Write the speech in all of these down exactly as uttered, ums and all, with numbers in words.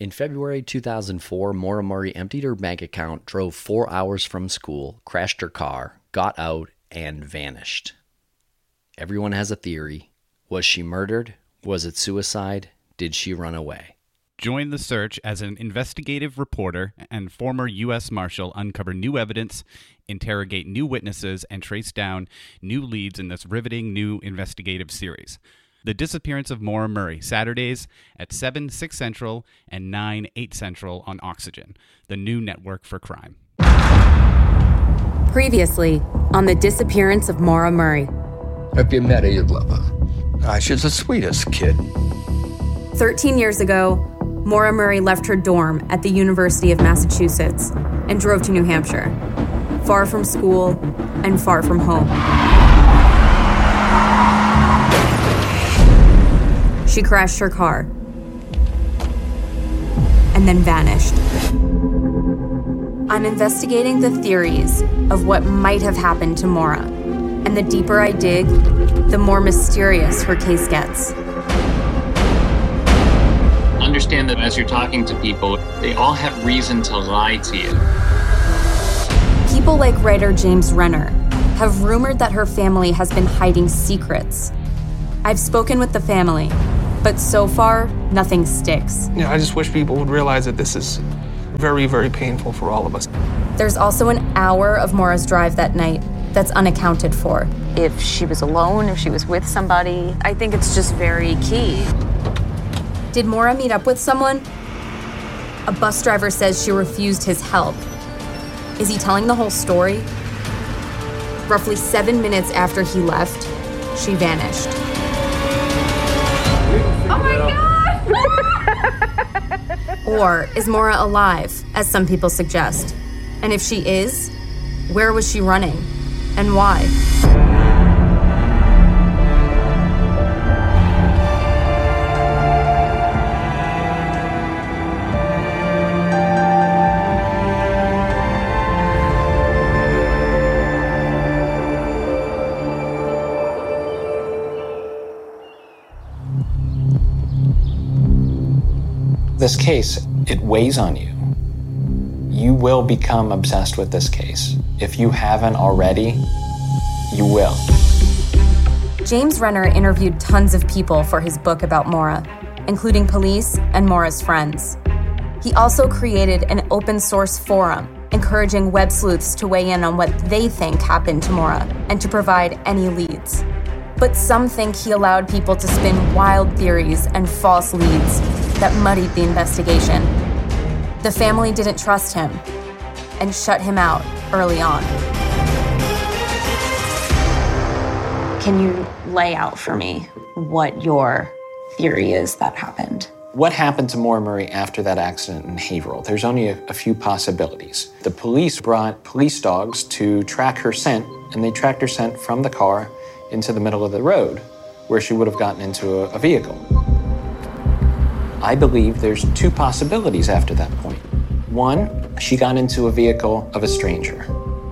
In February two thousand four, Maura Murray emptied her bank account, drove four hours from school, crashed her car, got out, and vanished. Everyone has a theory. Was she murdered? Was it suicide? Did she run away? Join the search as an investigative reporter and former U S Marshal uncover new evidence, interrogate new witnesses, and trace down new leads in this riveting new investigative series. The Disappearance of Maura Murray, Saturdays at seven, six Central and nine, eight Central on Oxygen, the new network for crime. Previously on The Disappearance of Maura Murray. If you met her, you'd love her. Ah, she's the sweetest kid. Thirteen years ago, Maura Murray left her dorm at the University of Massachusetts and drove to New Hampshire, far from school and far from home. She crashed her car and then vanished. I'm investigating the theories of what might have happened to Maura, and the deeper I dig, the more mysterious her case gets. Understand that as you're talking to people, they all have reason to lie to you. People like writer James Renner have rumored that her family has been hiding secrets. I've spoken with the family, but so far, nothing sticks. You know, I just wish people would realize that this is very, very painful for all of us. There's also an hour of Maura's drive that night that's unaccounted for. If she was alone, if she was with somebody, I think it's just very key. Did Maura meet up with someone? A bus driver says she refused his help. Is he telling the whole story? Roughly seven minutes after he left, she vanished. Oh my God! Or is Maura alive, as some people suggest? And if she is, where was she running? And why? This case, it weighs on you. You will become obsessed with this case. If you haven't already, you will. James Renner interviewed tons of people for his book about Maura, including police and Maura's friends. He also created an open source forum, encouraging web sleuths to weigh in on what they think happened to Maura and to provide any leads. But some think he allowed people to spin wild theories and false leads that muddied the investigation. The family didn't trust him and shut him out early on. Can you lay out for me what your theory is that happened? What happened to Maura Murray after that accident in Haverhill? There's only a, a few possibilities. The police brought police dogs to track her scent, and they tracked her scent from the car into the middle of the road, where she would have gotten into a, a vehicle. I believe there's two possibilities after that point. One, she got into a vehicle of a stranger.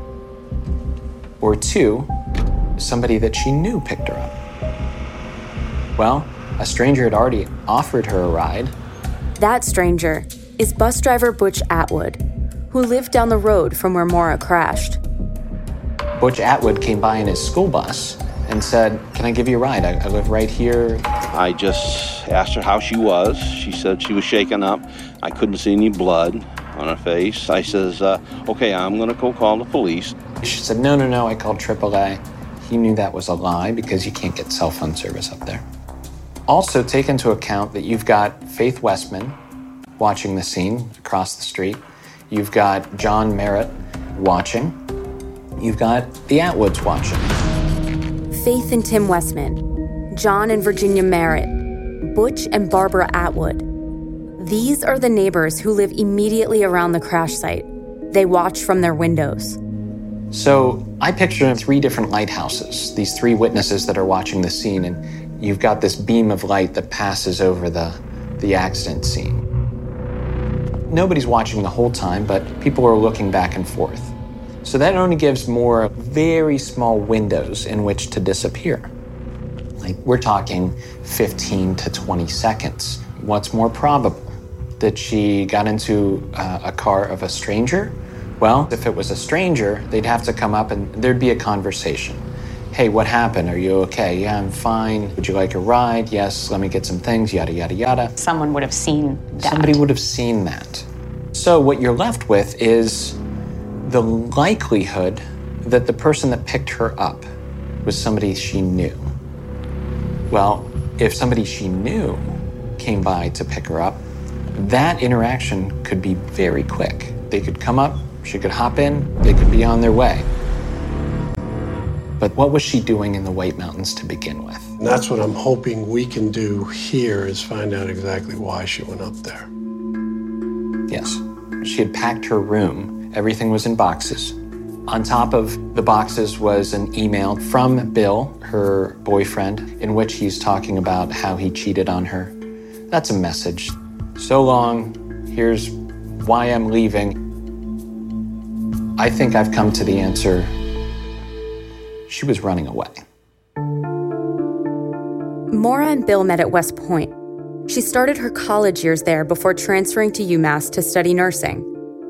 Or two, somebody that she knew picked her up. Well, a stranger had already offered her a ride. That stranger is bus driver Butch Atwood, who lived down the road from where Maura crashed. Butch Atwood came by in his school bus and said, "Can I give you a ride? I, I live right here." I just asked her how she was. She said she was shaken up. I couldn't see any blood on her face. I says, uh, okay, I'm gonna go call the police. She said, no, no, no, I called triple A. He knew that was a lie because you can't get cell phone service up there. Also take into account that you've got Faith Westman watching the scene across the street. You've got John Merritt watching. You've got the Atwoods watching. Faith and Tim Westman, John and Virginia Merritt, Butch and Barbara Atwood. These are the neighbors who live immediately around the crash site. They watch from their windows. So I picture three different lighthouses, these three witnesses that are watching the scene, and you've got this beam of light that passes over the, the accident scene. Nobody's watching the whole time, but people are looking back and forth. So that only gives more very small windows in which to disappear. Like, we're talking fifteen to twenty seconds. What's more probable? that she got into uh, a car of a stranger? Well, if it was a stranger, they'd have to come up and there'd be a conversation. Hey, what happened? Are you okay? Yeah, I'm fine. Would you like a ride? Yes, let me get some things, yada, yada, yada. Someone would have seen that. Somebody would have seen that. So what you're left with is the likelihood that the person that picked her up was somebody she knew. Well, if somebody she knew came by to pick her up, that interaction could be very quick. They could come up, she could hop in, they could be on their way. But what was she doing in the White Mountains to begin with? And that's what I'm hoping we can do here, is find out exactly why she went up there. Yes. She had packed her room. Everything was in boxes. On top of the boxes was an email from Bill, her boyfriend, in which he's talking about how he cheated on her. That's a message. So long, here's why I'm leaving. I think I've come to the answer. She was running away. Maura and Bill met at West Point. She started her college years there before transferring to UMass to study nursing.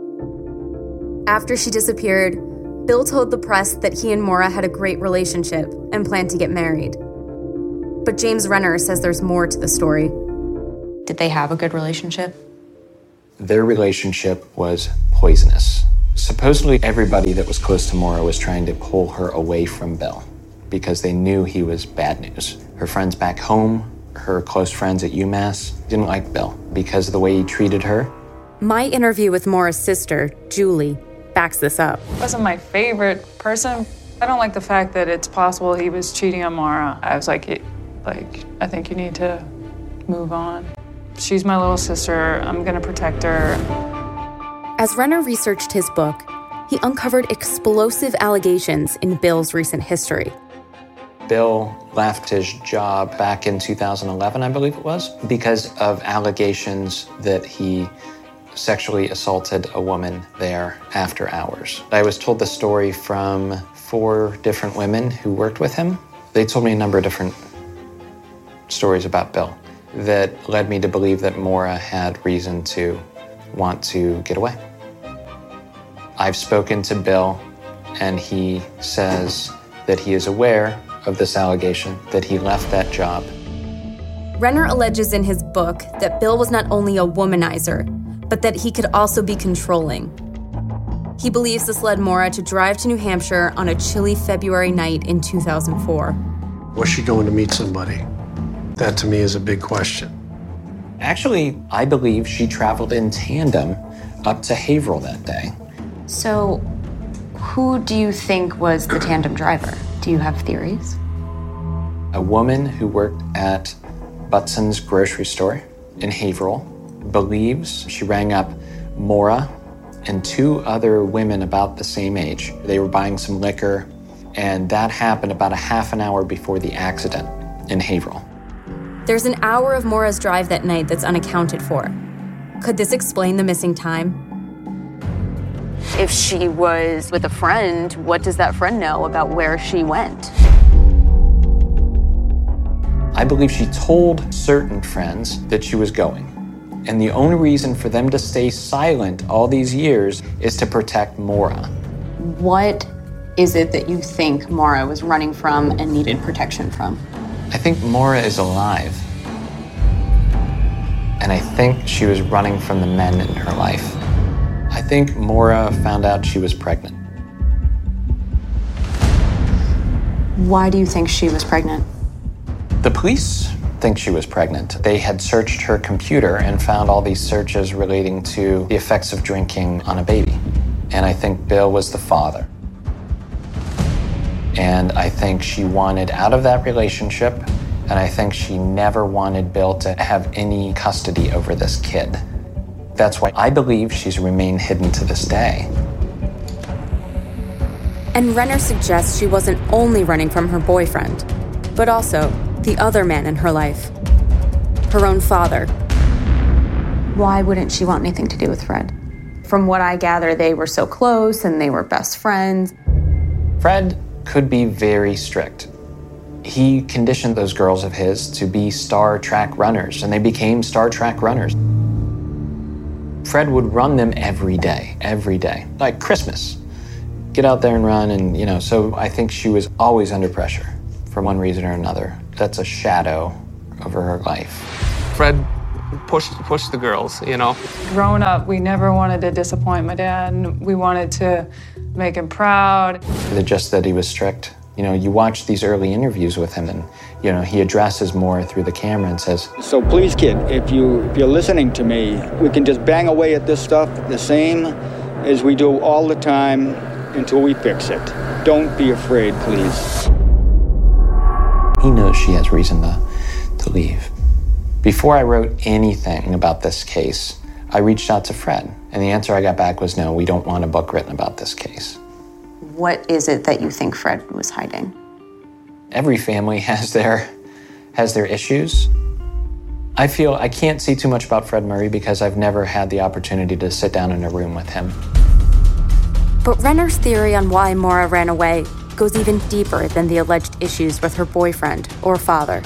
After she disappeared, Bill told the press that he and Maura had a great relationship and planned to get married. But James Renner says there's more to the story. Did they have a good relationship? Their relationship was poisonous. Supposedly everybody that was close to Maura was trying to pull her away from Bill because they knew he was bad news. Her friends back home, her close friends at UMass, didn't like Bill because of the way he treated her. My interview with Maura's sister, Julie, backs this up. He wasn't my favorite person. I don't like the fact that it's possible he was cheating on Maura. I was like, like, I think you need to move on. She's my little sister. I'm gonna protect her. As Renner researched his book, he uncovered explosive allegations in Bill's recent history. Bill left his job back in two thousand eleven, I believe it was, because of allegations that he sexually assaulted a woman there after hours. I was told the story from four different women who worked with him. They told me a number of different stories about Bill that led me to believe that Maura had reason to want to get away. I've spoken to Bill, and he says that he is aware of this allegation, that he left that job. Renner alleges in his book that Bill was not only a womanizer, but that he could also be controlling. He believes this led Maura to drive to New Hampshire on a chilly February night in two thousand four. Was she going to meet somebody? That to me is a big question. Actually, I believe she traveled in tandem up to Haverhill that day. So, who do you think was the tandem driver? Do you have theories? A woman who worked at Butson's grocery store in Haverhill believes she rang up Maura and two other women about the same age. They were buying some liquor, and that happened about a half an hour before the accident in Haverhill. There's an hour of Maura's drive that night that's unaccounted for. Could this explain the missing time? If she was with a friend, what does that friend know about where she went? I believe she told certain friends that she was going. And the only reason for them to stay silent all these years is to protect Maura. What is it that you think Maura was running from and needed protection from? I think Maura is alive. And I think she was running from the men in her life. I think Maura found out she was pregnant. Why do you think she was pregnant? The police think she was pregnant. They had searched her computer and found all these searches relating to the effects of drinking on a baby. And I think Bill was the father. And I think she wanted out of that relationship, and I think she never wanted Bill to have any custody over this kid. That's why I believe she's remained hidden to this day. And Renner suggests she wasn't only running from her boyfriend, but also the other man in her life, her own father. Why wouldn't she want anything to do with Fred? From what I gather, they were so close and they were best friends. Fred could be very strict. He conditioned those girls of his to be star track runners, and they became star track runners. Fred would run them every day, every day, like Christmas. Get out there and run, and, you know, so I think she was always under pressure for one reason or another. That's a shadow over her life. Fred pushed, pushed the girls, you know. Growing up, we never wanted to disappoint my dad, and we wanted to make him proud. Is it just that he was strict? You know, you watch these early interviews with him, and, you know, he addresses Maura through the camera and says, "So please, kid, if, you, if you're listening to me, we can just bang away at this stuff the same as we do all the time until we fix it. Don't be afraid, please." He knows she has reason to, to leave. Before I wrote anything about this case, I reached out to Fred, and the answer I got back was, no, we don't want a book written about this case. What is it that you think Fred was hiding? Every family has their, has their issues. I feel I can't see too much about Fred Murray because I've never had the opportunity to sit down in a room with him. But Renner's theory on why Maura ran away goes even deeper than the alleged issues with her boyfriend or father.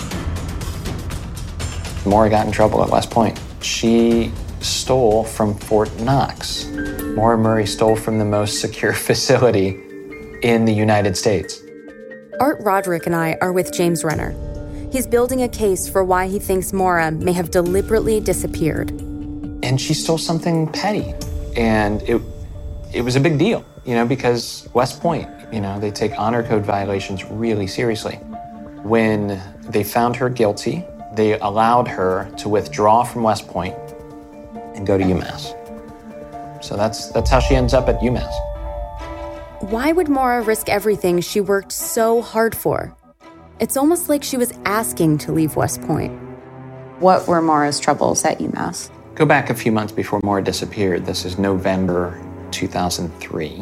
Maura got in trouble at West Point. She stole from Fort Knox. Maura Murray stole from the most secure facility in the United States. Art Roderick and I are with James Renner. He's building a case for why he thinks Maura may have deliberately disappeared. And she stole something petty. And it it was a big deal, you know, because West Point, you know, they take honor code violations really seriously. When they found her guilty, they allowed her to withdraw from West Point and go to UMass. So that's that's how she ends up at UMass. Why would Maura risk everything she worked so hard for? It's almost like she was asking to leave West Point. What were Maura's troubles at UMass? Go back a few months before Maura disappeared. This is November two thousand three.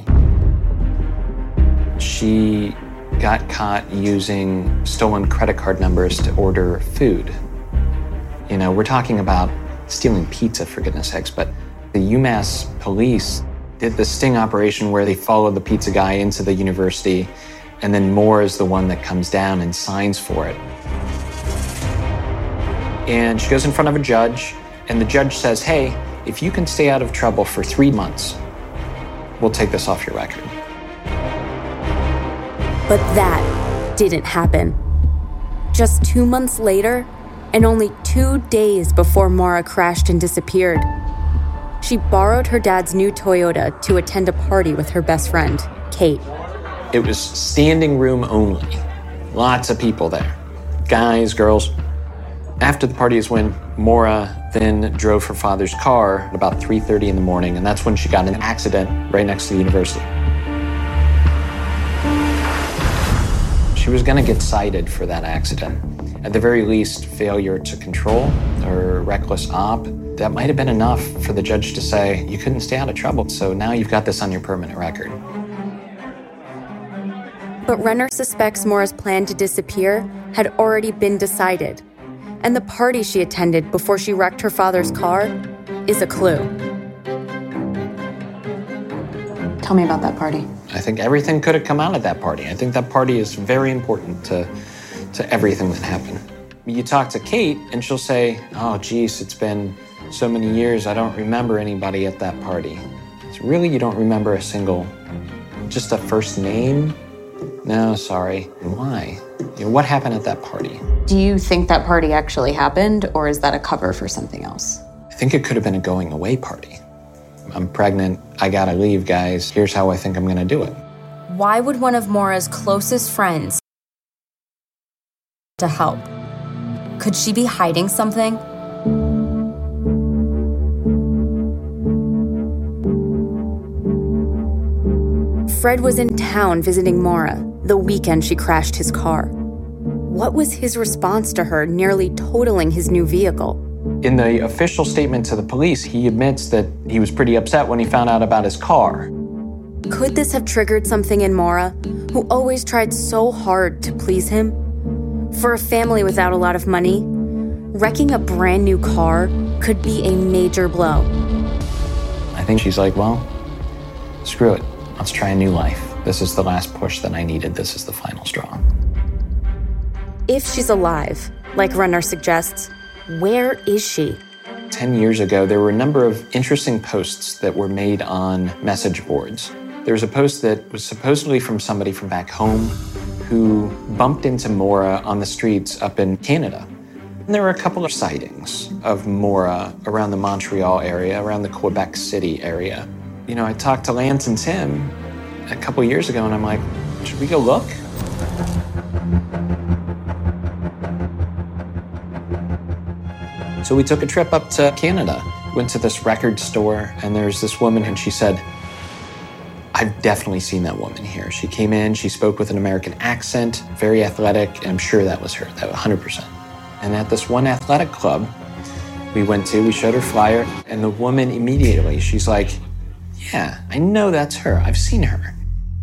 She got caught using stolen credit card numbers to order food. You know, we're talking about stealing pizza, for goodness sakes, but the UMass police did the sting operation where they followed the pizza guy into the university, and then Maura is the one that comes down and signs for it. And she goes in front of a judge, and the judge says, hey, if you can stay out of trouble for three months, we'll take this off your record. But that didn't happen. Just two months later, and only two days before Maura crashed and disappeared, she borrowed her dad's new Toyota to attend a party with her best friend, Kate. It was standing room only. Lots of people there. Guys, girls. After the party is when Maura then drove her father's car at about three thirty in the morning, and that's when she got in an accident right next to the university. She was gonna get cited for that accident. At the very least, failure to control or reckless op. That might have been enough for the judge to say, you couldn't stay out of trouble, so now you've got this on your permanent record. But Renner suspects Maura's plan to disappear had already been decided, and the party she attended before she wrecked her father's car is a clue. Tell me about that party. I think everything could have come out of that party. I think that party is very important to, to everything that happened. You talk to Kate, and she'll say, oh, geez, it's been so many years, I don't remember anybody at that party. So really, you don't remember a single, just a first name? No, sorry. Why? You know, what happened at that party? Do you think that party actually happened, or is that a cover for something else? I think it could have been a going away party. I'm pregnant, I gotta leave, guys. Here's how I think I'm gonna do it. Why would one of Maura's closest friends to help? Could she be hiding something? Fred was in town visiting Maura the weekend she crashed his car. What was his response to her nearly totaling his new vehicle? In the official statement to the police, he admits that he was pretty upset when he found out about his car. Could this have triggered something in Maura, who always tried so hard to please him? For a family without a lot of money, wrecking a brand new car could be a major blow. I think she's like, well, screw it. Let's try a new life. This is the last push that I needed. This is the final straw. If she's alive, like Renner suggests, where is she? ten years ago, there were a number of interesting posts that were made on message boards. There was a post that was supposedly from somebody from back home who bumped into Maura on the streets up in Canada. And there were a couple of sightings of Maura around the Montreal area, around the Quebec City area. You know, I talked to Lance and Tim a couple years ago, and I'm like, should we go look? So we took a trip up to Canada, went to this record store, and there's this woman, and she said, I've definitely seen that woman here. She came in, she spoke with an American accent, very athletic, and I'm sure that was her, that was one hundred percent. And at this one athletic club we went to, we showed her flyer, and the woman immediately, she's like, yeah, I know that's her, I've seen her.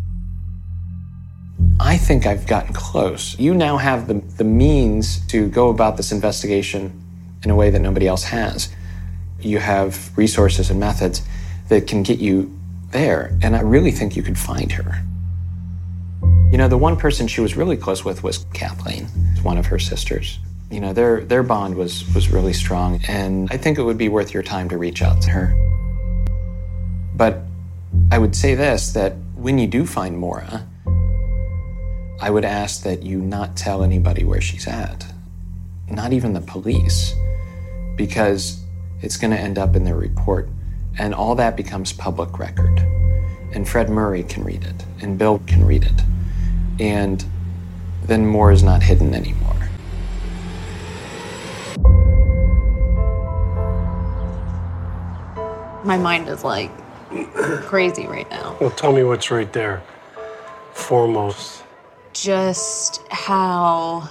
I think I've gotten close. You now have the, the means to go about this investigation in a way that nobody else has. You have resources and methods that can get you there, and I really think you could find her. You know, the one person she was really close with was Kathleen, one of her sisters. You know, their their bond was was really strong, and I think it would be worth your time to reach out to her. But I would say this, that when you do find Maura, I would ask that you not tell anybody where she's at, not even the police, because it's going to end up in their report. And all that becomes public record. And Fred Murray can read it, and Bill can read it. And then more is not hidden anymore. My mind is like crazy right now. Well, tell me what's right there. Foremost. Just how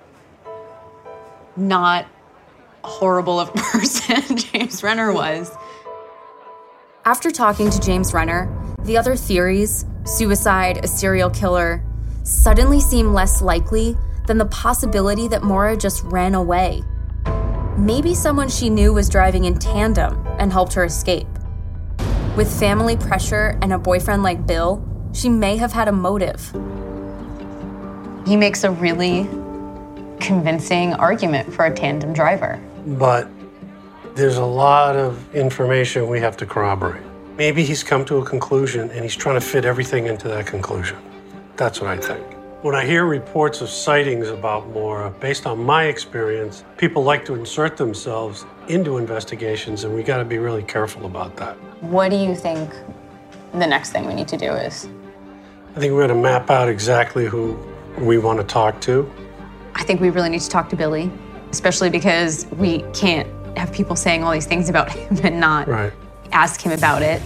not horrible of a person James Renner was. After talking to James Renner, the other theories, suicide, a serial killer, suddenly seem less likely than the possibility that Maura just ran away. Maybe someone she knew was driving in tandem and helped her escape. With family pressure and a boyfriend like Bill, she may have had a motive. He makes a really convincing argument for a tandem driver. But there's a lot of information we have to corroborate. Maybe he's come to a conclusion and he's trying to fit everything into that conclusion. That's what I think. When I hear reports of sightings about Maura, based on my experience, people like to insert themselves into investigations, and we got to be really careful about that. What do you think the next thing we need to do is? I think we're going to map out exactly who we want to talk to. I think we really need to talk to Billy, especially because we can't have people saying all these things about him and not right. ask him about it.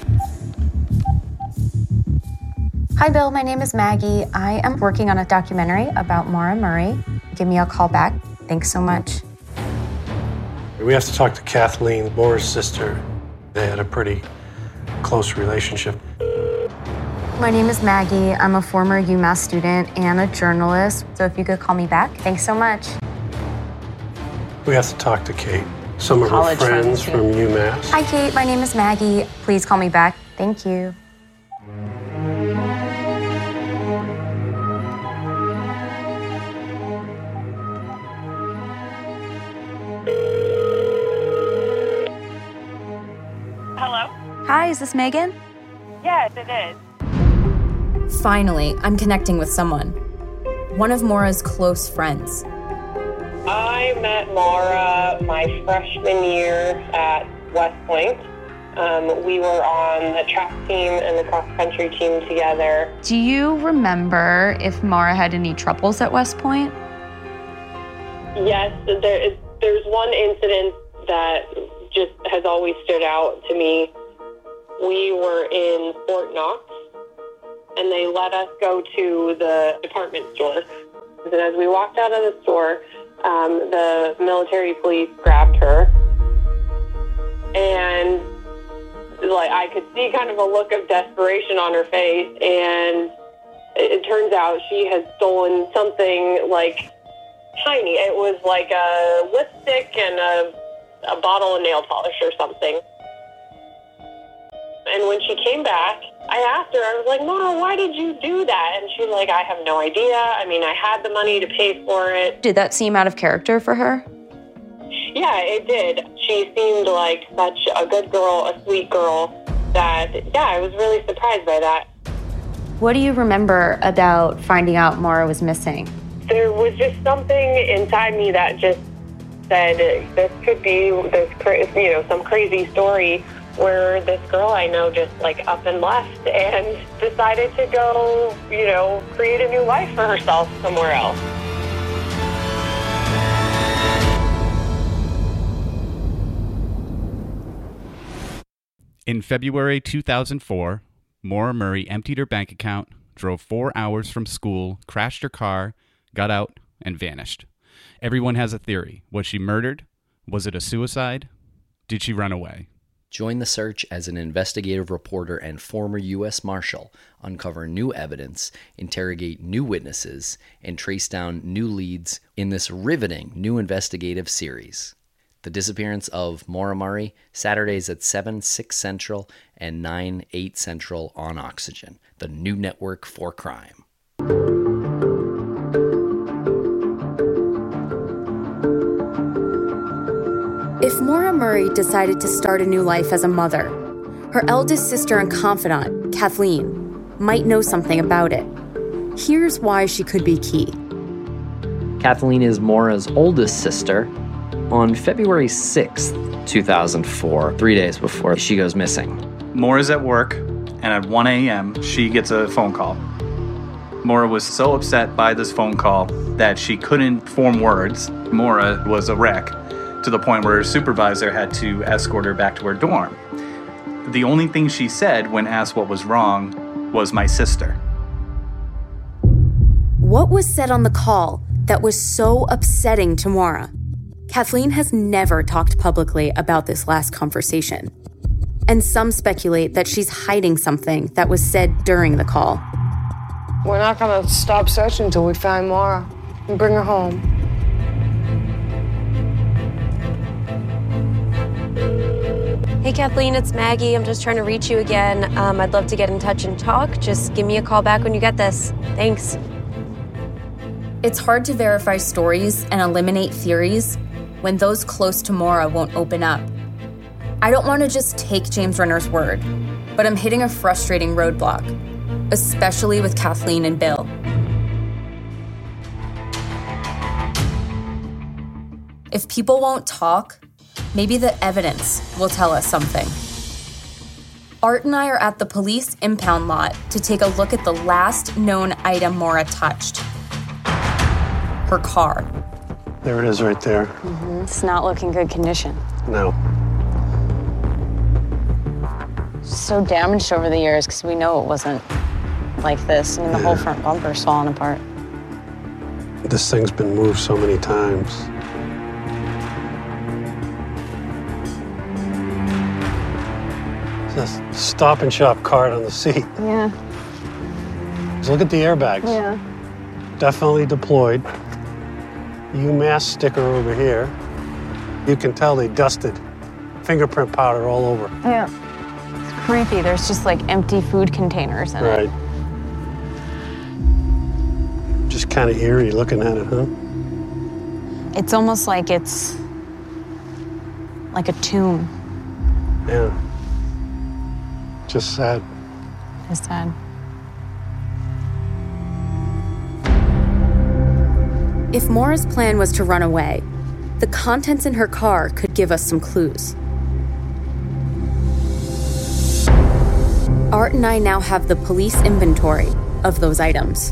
Hi, Bill. My name is Maggie. I am working on a documentary about Maura Murray. Give me a call back. Thanks so much. We have to talk to Kathleen, Maura's sister. They had a pretty close relationship. My name is Maggie. I'm a former UMass student and a journalist. So if you could call me back, thanks so much. We have to talk to Kate, some of College her friends friends, from UMass. Hi, Kate. My name is Maggie. Please call me back. Thank you. Hello? Hi, is this Megan? Yes, it is. Finally, I'm connecting with someone. One of Maura's close friends. I met Maura my freshman year at West Point. Um, we were on the track team and the cross-country team together. Do you remember if Maura had any troubles at West Point? Yes, there is, there's one incident that just has always stood out to me. We were in Fort Knox, and they let us go to the department store. And as we walked out of the store, um, the military police grabbed her, and like I could see kind of a look of desperation on her face, and it, it turns out she had stolen something like tiny. It was like a lipstick and a, a bottle of nail polish or something. And when she came back, I asked her, I was like, Mama, why did you do that? And she's like, I have no idea. I mean, I had the money to pay for it. Did that seem out of character for her? Yeah, it did. she seemed like such a good girl, a sweet girl, that, yeah, I was really surprised by that. What do you remember about finding out Maura was missing? There was just something inside me that just said this could be this, you know, some crazy story where this girl I know just like up and left and decided to go, you know, create a new life for herself somewhere else. In February two thousand four, Maura Murray emptied her bank account, drove four hours from school, crashed her car, got out, and vanished. Everyone has a theory. Was she murdered? Was it a suicide? Did she run away? Join the search as an investigative reporter and former U S Marshal, uncover new evidence, interrogate new witnesses, and trace down new leads in this riveting new investigative series. The Disappearance of Maura Murray, Saturdays at seven, six Central and nine, eight Central on Oxygen, the new network for crime. If Maura Murray decided to start a new life as a mother, her eldest sister and confidant, Kathleen, might know something about it. Here's why she could be key. Kathleen is Maura's oldest sister. On February sixth, two thousand four, three days before she goes missing, Maura's at work, and at one a.m., she gets a phone call. Maura was so upset by this phone call that she couldn't form words. Maura was a wreck, to the point where her supervisor had to escort her back to her dorm. The only thing she said when asked what was wrong was "my sister." What was said on the call that was so upsetting to Maura? Kathleen has never talked publicly about this last conversation. And some speculate that she's hiding something that was said during the call. We're not gonna stop searching until we find Maura and bring her home. Hey Kathleen, it's Maggie. I'm just trying to reach you again. Um, I'd love to get in touch and talk. Just give me a call back when you get this. Thanks. It's hard to verify stories and eliminate theories when those close to Maura won't open up. I don't want to just take James Renner's word, but I'm hitting a frustrating roadblock, especially with Kathleen and Bill. If people won't talk, maybe the evidence will tell us something. Art and I are at the police impound lot to take a look at the last known item Maura touched. Her car. There it is right there. Mm-hmm. It's not looking good condition. No. So damaged over the years because we know it wasn't like this. I mean, the yeah. whole front bumper's falling apart. This thing's been moved so many times. It's a Stop and Shop card on the seat. Yeah. Just look at the airbags. Yeah. Definitely deployed. UMass sticker over here. You can tell they dusted fingerprint powder all over. Yeah. It's creepy. There's just like empty food containers in right. it. Right. Just kind of eerie looking at it, huh? It's almost like it's like a tomb. Yeah. Just sad. It's sad. If Maura's plan was to run away, the contents in her car could give us some clues. Art and I now have the police inventory of those items.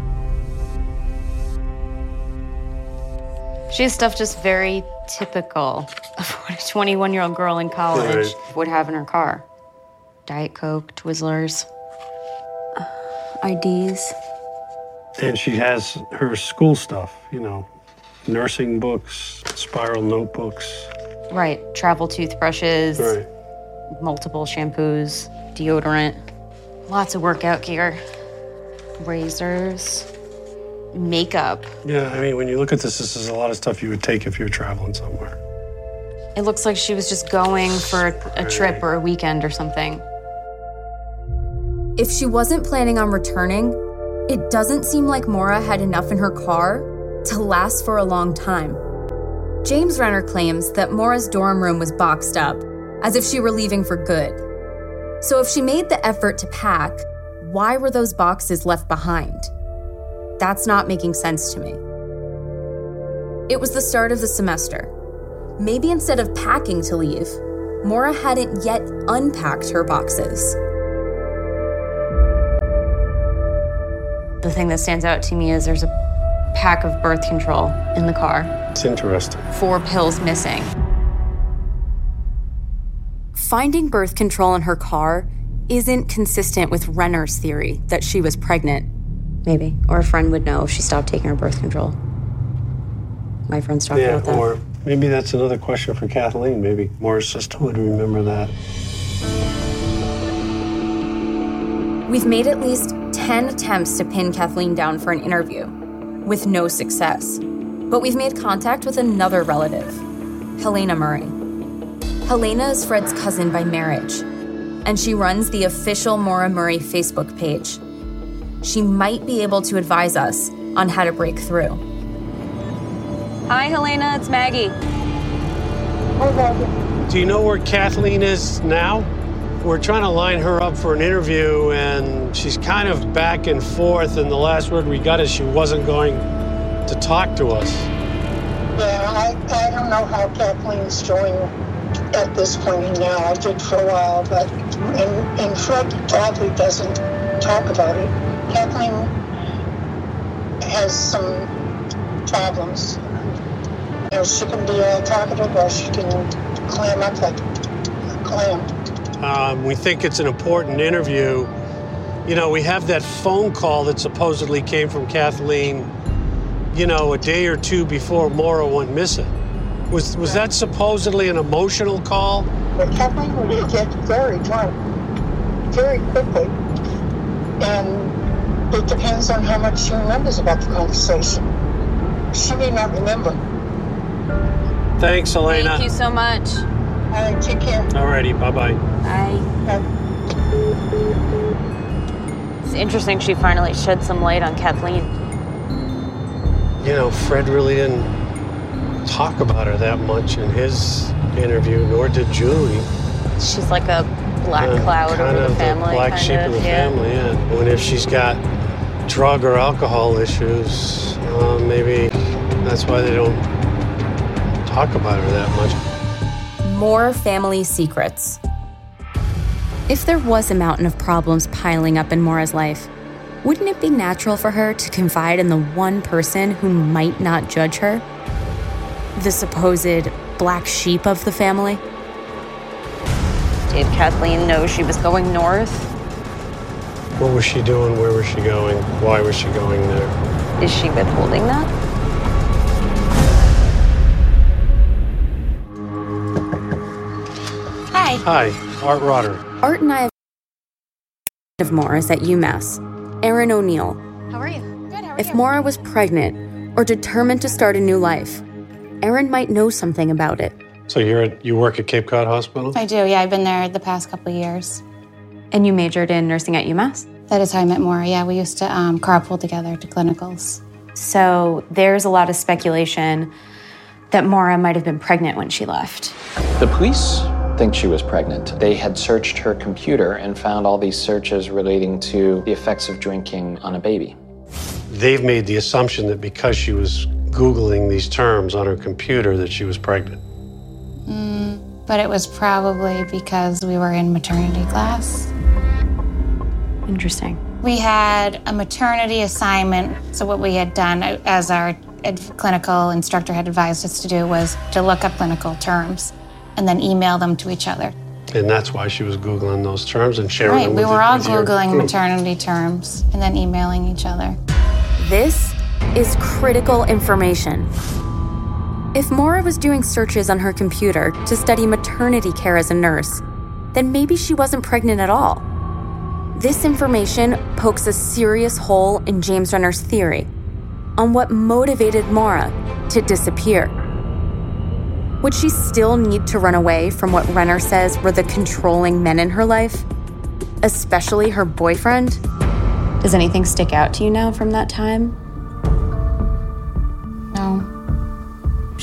She has stuff just very typical of what a twenty-one-year-old girl in college right. would have in her car. Diet Coke, Twizzlers, uh, I Ds. And she has her school stuff, you know, nursing books, spiral notebooks. Right, travel toothbrushes, Right. multiple shampoos, deodorant, lots of workout gear, razors, makeup. Yeah, I mean, when you look at this, this is a lot of stuff you would take if you were traveling somewhere. It looks like she was just going for a trip or a weekend or something. If she wasn't planning on returning, it doesn't seem like Maura had enough in her car to last for a long time. James Renner claims that Maura's dorm room was boxed up, as if she were leaving for good. So if she made the effort to pack, why were those boxes left behind? That's not making sense to me. It was the start of the semester. Maybe instead of packing to leave, Maura hadn't yet unpacked her boxes. The thing that stands out to me is there's a pack of birth control in the car. It's interesting. Four pills missing. Finding birth control in her car isn't consistent with Renner's theory that she was pregnant. Maybe. Or a friend would know if she stopped taking her birth control. My friend's talking yeah, about that. Or maybe that's another question for Kathleen. Maybe Maura's sister would remember that. We've made at least ten attempts to pin Kathleen down for an interview, with no success. But we've made contact with another relative, Helena Murray. Helena is Fred's cousin by marriage, and she runs the official Maura Murray Facebook page. She might be able to advise us on how to break through. Hi, Helena, it's Maggie. Do you know where Kathleen is now? We're trying to line her up for an interview, and she's kind of back and forth, and the last word we got is she wasn't going to talk to us. Yeah, I, I don't know how Kathleen's doing at this point now. I did for a while, but, and, and Fred oddly doesn't talk about it. Kathleen has some problems. You know, she can be all talkative, or she can clam up like a clam. Um, we think it's an important interview. You know, we have that phone call that supposedly came from Kathleen, you know, a day or two before Maura went missing. Was was that supposedly an emotional call? But Kathleen would get very drunk very quickly. And it depends on how much she remembers about the conversation. She may not remember. Thanks, Helena. Thank you so much. All right, take care. Alrighty, bye-bye. Bye. It's interesting she finally shed some light on Kathleen. You know, Fred really didn't talk about her that much in his interview, nor did Julie. She's like a black uh, cloud over the family. The black kind sheep of, of the yeah. family, yeah. When if she's got drug or alcohol issues, uh, maybe that's why they don't talk about her that much. More family secrets. If there was a mountain of problems piling up in Maura's life, wouldn't it be natural for her to confide in the one person who might not judge her? The supposed black sheep of the family? Did Kathleen know she was going north? What was she doing? Where was she going? Why was she going there? Is she withholding that? Hi. Hi, Art Rotter. Art and I have of Maura's at UMass, Erin O'Neill. How are you? Good, how are If you? Maura was pregnant or determined to start a new life, Erin might know something about it. So you're at, you work at Cape Cod Hospital? I do, yeah. I've been there the past couple of years. And you majored in nursing at UMass? That is how I met Maura. Yeah, we used to um, carpool together to clinicals. So there's a lot of speculation that Maura might have been pregnant when she left. The police think she was pregnant. They had searched her computer and found all these searches relating to the effects of drinking on a baby. They've made the assumption that because she was Googling these terms on her computer that she was pregnant. Mm, but it was probably because we were in maternity class. Interesting. We had a maternity assignment. So what we had done, as our ed- clinical instructor had advised us to do, was to look up clinical terms and then email them to each other. And that's why she was Googling those terms and sharing Right, them we with were you- all with your Googling group. maternity terms and then emailing each other. This is critical information. If Maura was doing searches on her computer to study maternity care as a nurse, then maybe she wasn't pregnant at all. This information pokes a serious hole in James Renner's theory on what motivated Maura to disappear. Would she still need to run away from what Renner says were the controlling men in her life, especially her boyfriend? Does anything stick out to you now from that time? No.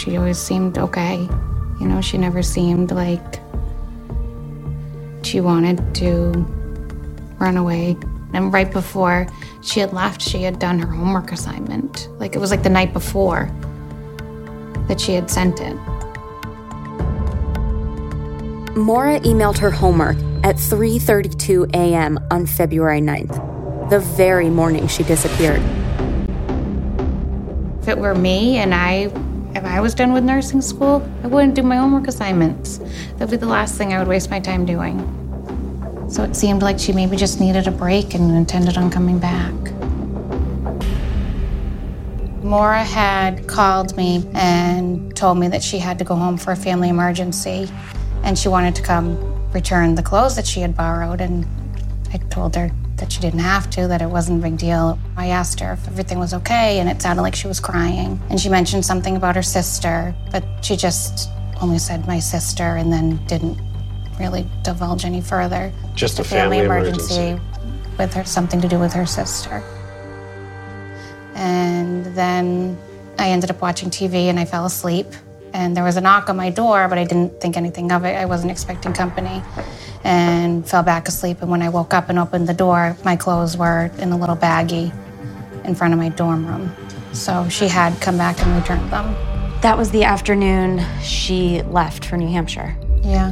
she always seemed okay. You know, she never seemed like she wanted to run away. And right before she had left, she had done her homework assignment. Like, it was like the night before that she had sent it. Maura emailed her homework at three thirty-two a.m. on February ninth, the very morning she disappeared. If it were me and I, if I was done with nursing school, I wouldn't do my homework assignments. That'd be the last thing I would waste my time doing. So it seemed like she maybe just needed a break and intended on coming back. Maura had called me and told me that she had to go home for a family emergency, and she wanted to come return the clothes that she had borrowed, and I told her that she didn't have to, that it wasn't a big deal. I asked her if everything was okay, and it sounded like she was crying. And she mentioned something about her sister, but she just only said my sister and then didn't really divulge any further. Just a family, family emergency. emergency with her, something to do with her sister. And then I ended up watching T V and I fell asleep. And there was a knock on my door, but I didn't think anything of it. I wasn't expecting company, and fell back asleep. And when I woke up and opened the door, my clothes were in a little baggie in front of my dorm room. So she had come back and returned them. That was the afternoon she left for New Hampshire. Yeah.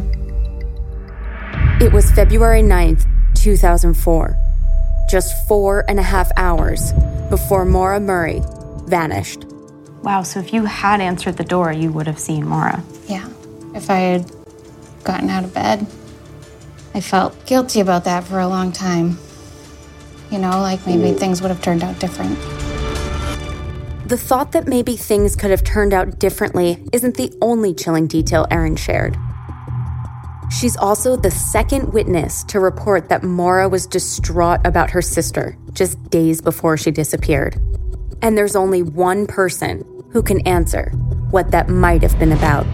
It was February ninth, two thousand four, just four and a half hours before Maura Murray vanished. Wow, so if you had answered the door, you would have seen Maura. Yeah, if I had gotten out of bed. I felt guilty about that for a long time. You know, like maybe things would have turned out different. The thought that maybe things could have turned out differently isn't the only chilling detail Erin shared. She's also the second witness to report that Maura was distraught about her sister just days before she disappeared. And there's only one person who can answer what that might have been about.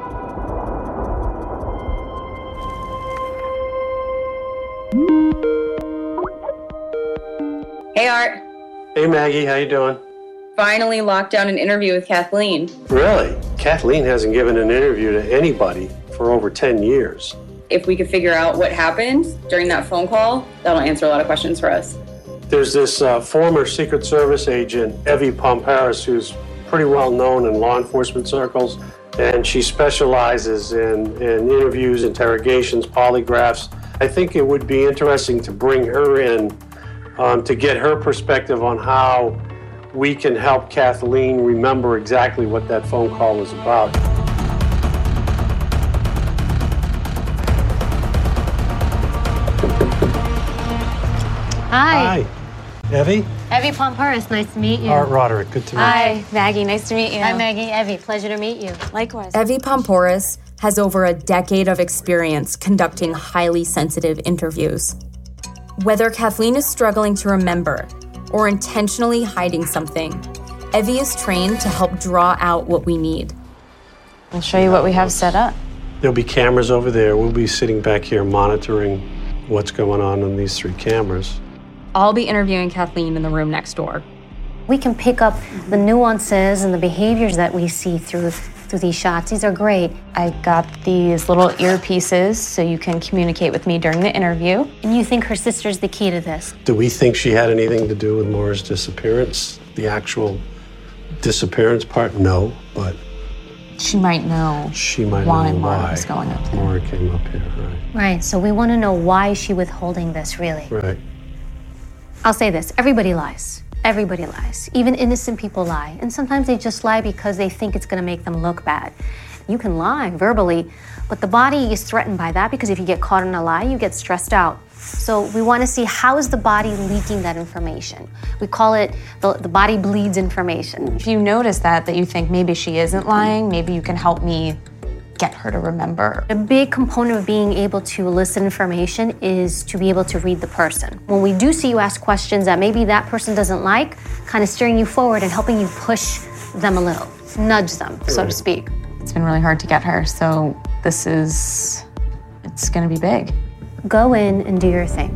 Hey, Art. Hey, Maggie, how you doing? Finally locked down an interview with Kathleen. Really? Kathleen hasn't given an interview to anybody for over ten years. If we could figure out what happened during that phone call, that'll answer a lot of questions for us. There's this uh, former Secret Service agent, Evie Pomparis, who's pretty well known in law enforcement circles, and she specializes in, in interviews, interrogations, polygraphs. I think it would be interesting to bring her in um, to get her perspective on how we can help Kathleen remember exactly what that phone call was about. Hi. Hi. Evie? Evie Pomparis, nice to meet you. Art Roderick, good to meet you. Hi. Maggie, nice to meet you. Hi, Maggie. Evie, pleasure to meet you. Likewise. Evie Pomparis has over a decade of experience conducting highly sensitive interviews. Whether Kathleen is struggling to remember or intentionally hiding something, Evie is trained to help draw out what we need. I'll show you what we have set up. There'll be cameras over there. We'll be sitting back here monitoring what's going on in these three cameras. I'll be interviewing Kathleen in the room next door. We can pick up the nuances and the behaviors that we see through through these shots. These are great. I got these little earpieces so you can communicate with me during the interview. And you think her sister's the key to this? Do we think she had anything to do with Maura's disappearance? The actual disappearance part? No, but she might know she might why know Maura why was going up there. Maura came up here, right? Right, so we want to know why is she withholding this, really? Right. I'll say this, everybody lies. Everybody lies. Even innocent people lie. And sometimes they just lie because they think it's gonna make them look bad. You can lie verbally, but the body is threatened by that because if you get caught in a lie, you get stressed out. So we wanna see how is the body leaking that information. We call it the, the body bleeds information. If you notice that, that you think maybe she isn't lying, maybe you can help me get her to remember. A big component of being able to elicit information is to be able to read the person. When we do see you ask questions that maybe that person doesn't like, kind of steering you forward and helping you push them a little, nudge them, so to speak. It's been really hard to get her, so this is, it's gonna be big. Go in and do your thing.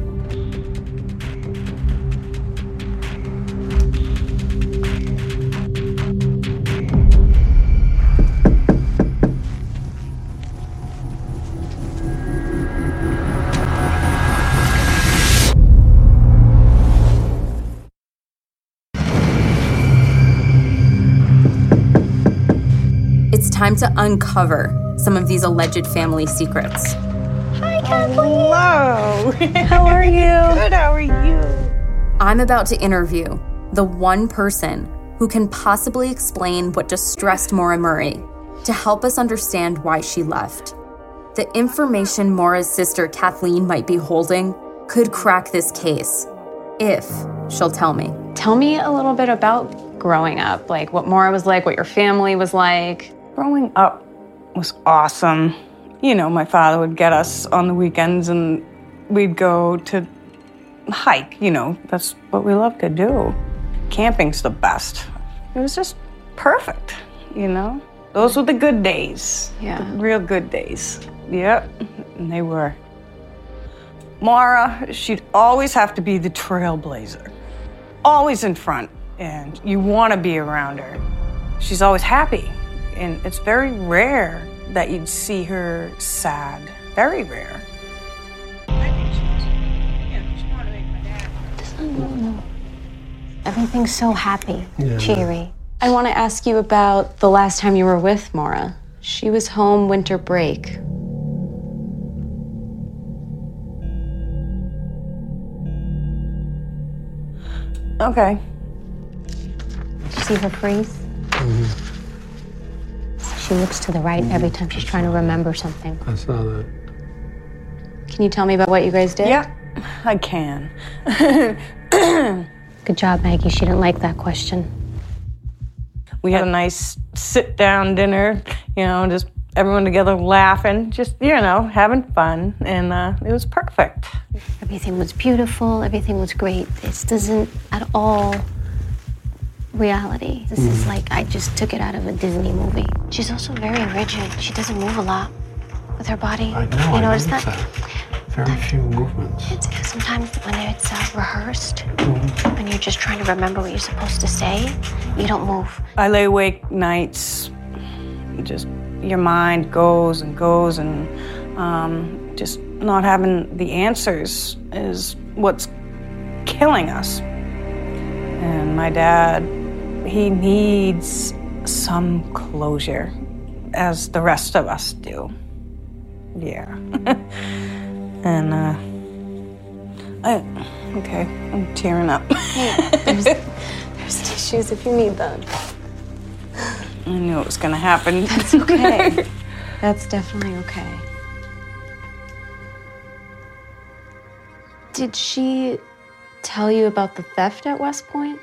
time to uncover some of these alleged family secrets. Hi, Kathleen. Hello. How are you? Good, how are you? I'm about to interview the one person who can possibly explain what distressed Maura Murray to help us understand why she left. The information Maura's sister Kathleen might be holding could crack this case, if she'll tell me. Tell me a little bit about growing up, like what Maura was like, what your family was like. Growing up was awesome. You know, my father would get us on the weekends and we'd go to hike, you know, that's what we love to do. Camping's the best. It was just perfect, you know? Those were the good days. Yeah. The real good days. Yep, and they were. Maura, she'd always have to be the trailblazer. Always in front, and you want to be around her. She's always happy, and it's very rare that you'd see her sad. Very rare. Everything's so happy, Yeah. cheery. I want to ask you about the last time you were with Maura. She was home winter break. Okay. Did you see her freeze? Mm-hmm. She looks to the right every time she's trying to remember something. I saw that. Can you tell me about what you guys did? Yeah, I can. Good job, Maggie. She didn't like that question. We had a nice sit-down dinner, you know, just everyone together laughing, just, you know, having fun, and uh, it was perfect. Everything was beautiful. Everything was great. This doesn't at all reality. This mm. is like I just took it out of a Disney movie. She's also very rigid. She doesn't move a lot with her body. I know, you I notice noticed that? that. Very few movements. It's, sometimes when it's uh, rehearsed, Mm. when you're just trying to remember what you're supposed to say, you don't move. I lay awake nights, just your mind goes and goes, and um, just not having the answers is what's killing us. And my dad, he needs some closure, as the rest of us do. Yeah. And, uh, I, okay, I'm tearing up. Hey, there's, there's tissues if you need them. I knew it was gonna happen. That's okay. That's definitely okay. Did she tell you about the theft at West Point?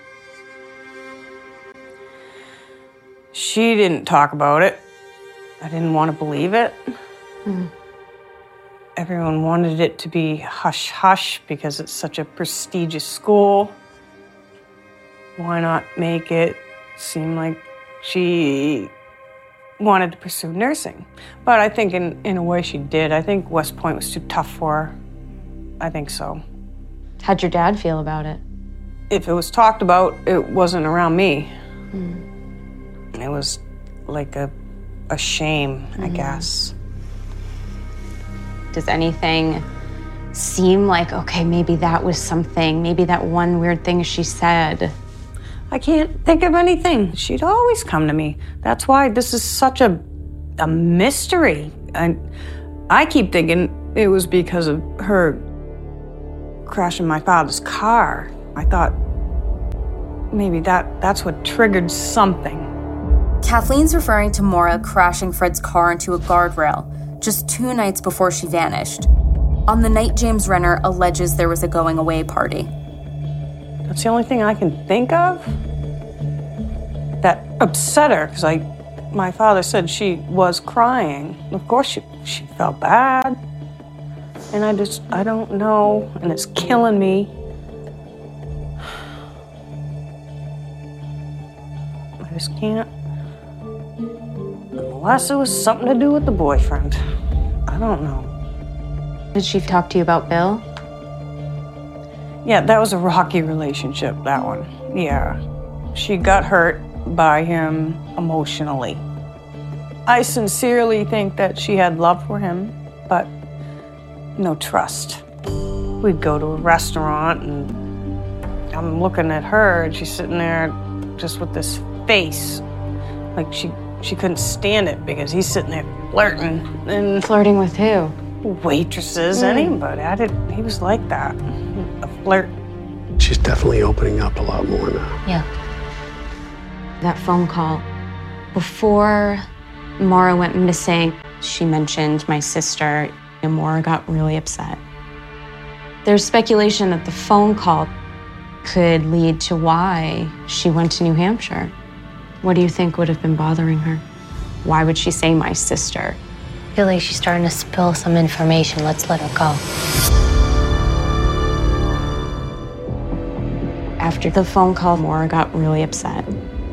She didn't talk about it. I didn't want to believe it. Mm. Everyone wanted it to be hush-hush because it's such a prestigious school. Why not make it seem like she wanted to pursue nursing? But I think in, in a way she did. I think West Point was too tough for her. I think so. How'd your dad feel about it? If it was talked about, it wasn't around me. Mm. It was like a, a shame, mm. I guess. Does anything seem like, okay, maybe that was something, maybe that one weird thing she said? I can't think of anything. She'd always come to me. That's why this is such a, a mystery. And I keep thinking it was because of her crashing my father's car. I thought maybe that, that's what triggered something. Kathleen's referring to Maura crashing Fred's car into a guardrail just two nights before she vanished, on the night James Renner alleges there was a going-away party. That's the only thing I can think of that upset her, because I, my father said she was crying. Of course she, she felt bad. And I just, I don't know, and it's killing me. I just can't. Unless it was something to do with the boyfriend. I don't know. Did she talk to you about Bill? Yeah, that was a rocky relationship, that one. Yeah. She got hurt by him emotionally. I sincerely think that she had love for him, but no trust. We'd go to a restaurant and I'm looking at her and she's sitting there just with this face like she She couldn't stand it because he's sitting there flirting. And Flirting with who? waitresses, Mm. anybody. I did. He was like that, a flirt. She's definitely opening up a lot more now. Yeah. That phone call, before Maura went missing, she mentioned my sister, and Maura got really upset. There's speculation that the phone call could lead to why she went to New Hampshire. What do you think would have been bothering her? Why would she say my sister? I feel like she's starting to spill some information. Let's let her go. After the phone call, Maura got really upset.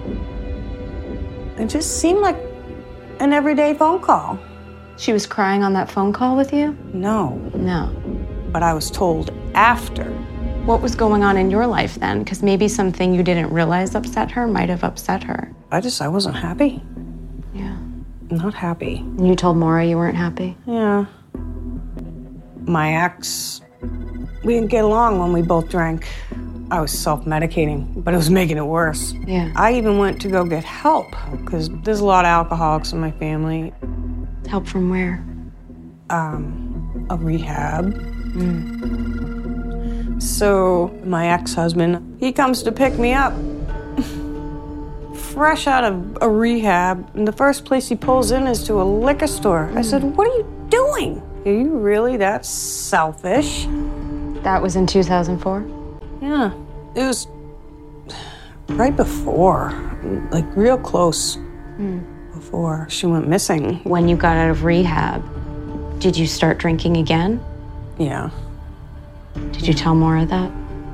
It just seemed like an everyday phone call. She was crying on that phone call with you? No. No. But I was told after. What was going on in your life then? Because maybe something you didn't realize upset her might have upset her. I just, I wasn't happy. Yeah. Not happy. And you told Maura you weren't happy? Yeah. My ex, we didn't get along when we both drank. I was self-medicating, but it was making it worse. Yeah. I even went to go get help, because there's a lot of alcoholics in my family. Help from where? Um, a rehab. Mm. So my ex-husband, he comes to pick me up, fresh out of a rehab, and the first place he pulls in is to a liquor store. I said, what are you doing? Are you really that selfish? That was in two thousand four? Yeah, it was right before, like real close Mm. before she went missing. When you got out of rehab, did you start drinking again? Yeah. Did you tell Maura that?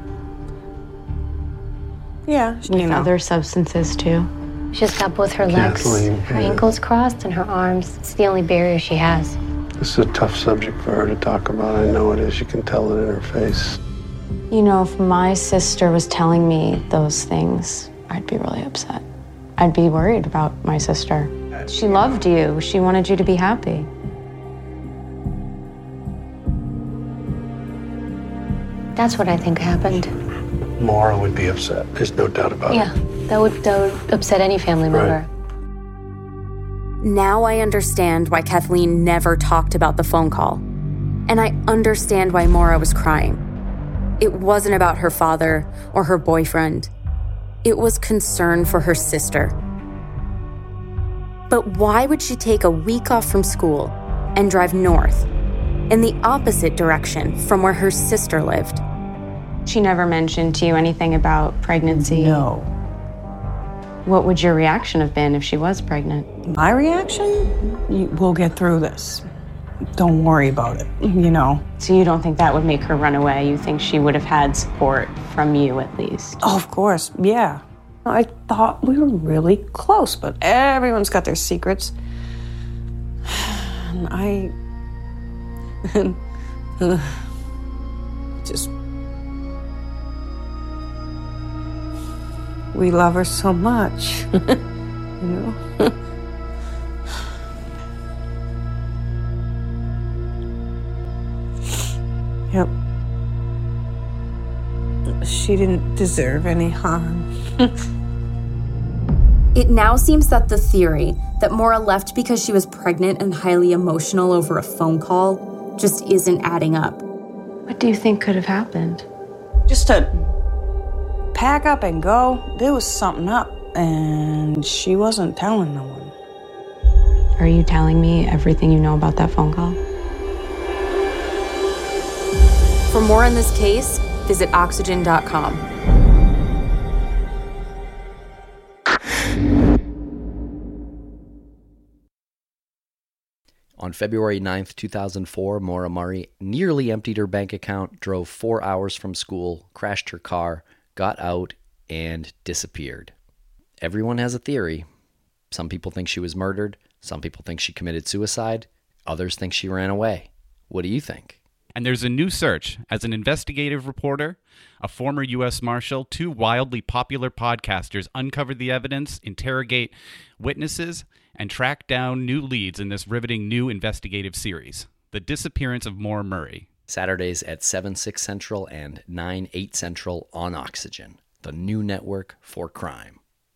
Yeah, With you know. other substances too? She's got both her legs, Kathleen, her yeah. ankles crossed, and her arms. It's the only barrier she has. This is a tough subject for her to talk about. I know it is. You can tell it in her face. You know, if my sister was telling me those things, I'd be really upset. I'd be worried about my sister. She loved you. She wanted you to be happy. That's what I think happened. Maura would be upset. There's no doubt about Yeah, it. that would, that would upset any family member. Now I understand why Kathleen never talked about the phone call. And I understand why Maura was crying. It wasn't about her father or her boyfriend. It was concern for her sister. But why would she take a week off from school and drive north, in the opposite direction from where her sister lived? She never mentioned to you anything about pregnancy? No. What would your reaction have been if she was pregnant? My reaction? You, we'll get through this. Don't worry about it, you know. So you don't think that would make her run away? You think she would have had support from you at least? Oh, of course, yeah. I thought we were really close, but everyone's got their secrets. And I... just... We love her so much, you know? Yep. She didn't deserve any harm. It now seems that the theory that Maura left because she was pregnant and highly emotional over a phone call just isn't adding up. What do you think could have happened? Just to pack up and go, there was something up, and she wasn't telling no one. Are you telling me everything you know about that phone call? For more on this case, visit oxygen dot com. On February ninth, two thousand four, Maura Murray nearly emptied her bank account, drove four hours from school, crashed her car, got out, and disappeared. Everyone has a theory. Some people think she was murdered. Some people think she committed suicide. Others think she ran away. What do you think? And there's a new search. As an investigative reporter, a former U S Marshal, two wildly popular podcasters uncovered the evidence, interrogate witnesses, and track down new leads in this riveting new investigative series, The Disappearance of Maura Murray. Saturdays at seven, six Central and nine, eight Central on Oxygen, the new network for crime.